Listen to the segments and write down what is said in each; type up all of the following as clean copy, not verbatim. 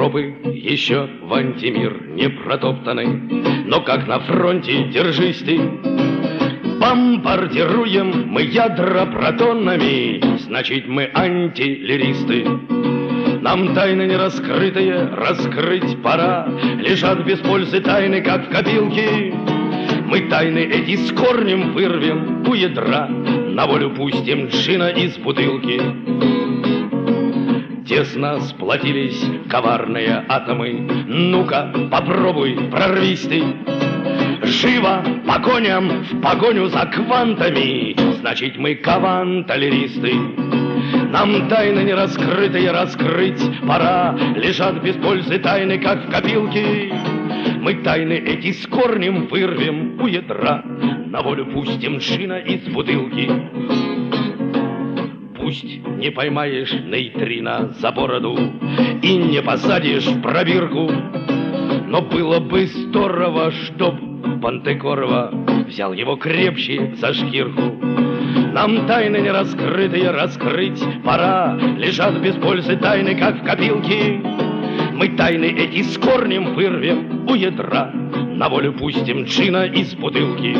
Тропы еще в антимир не протоптаны, но как на фронте держись ты. Бомбардируем мы ядра протонами, значит мы антилеристы. Нам тайны не раскрытые раскрыть пора, лежат без пользы тайны, как в копилке. Мы тайны эти с корнем вырвем у ядра, на волю пустим джина из бутылки. Тесно сплотились коварные атомы, ну-ка попробуй, прорвись ты. Живо по коням в погоню за квантами, значит мы кванталеристы. Нам тайны не раскрытые раскрыть пора, лежат без пользы тайны, как в копилке. Мы тайны эти с корнем вырвем у ядра, на волю пустим джина из бутылки. Пусть не поймаешь нейтрино за бороду и не посадишь в пробирку, но было бы здорово, чтоб Пантекорова взял его крепче за шкирку. Нам тайны не раскрытые раскрыть пора, лежат без пользы тайны, как в копилке. Мы тайны эти с корнем вырвем у ядра, на волю пустим джина из бутылки.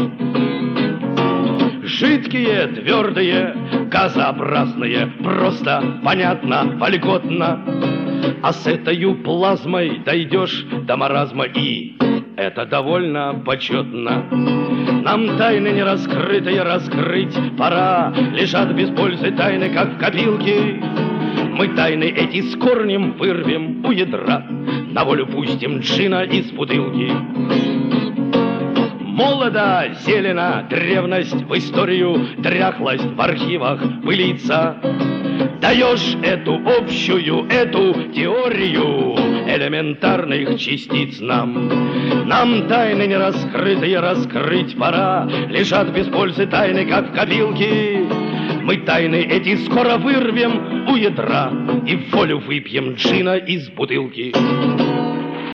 Жидкие, твердые, газообразные, просто, понятно, вольготно. А с этой плазмой дойдешь до маразма, и это довольно почетно. Нам тайны не раскрытые раскрыть пора, лежат без пользы тайны, как в копилке. Мы тайны эти с корнем вырвем у ядра, на волю пустим джина из бутылки. Молодо, зелено, древность в историю, дряхлость в архивах пылится. Даешь эту общую, эту теорию элементарных частиц нам. Нам тайны не раскрытые раскрыть пора, лежат без пользы тайны, как в копилке. Мы тайны эти скоро вырвем у ядра и в волю выпьем джина из бутылки.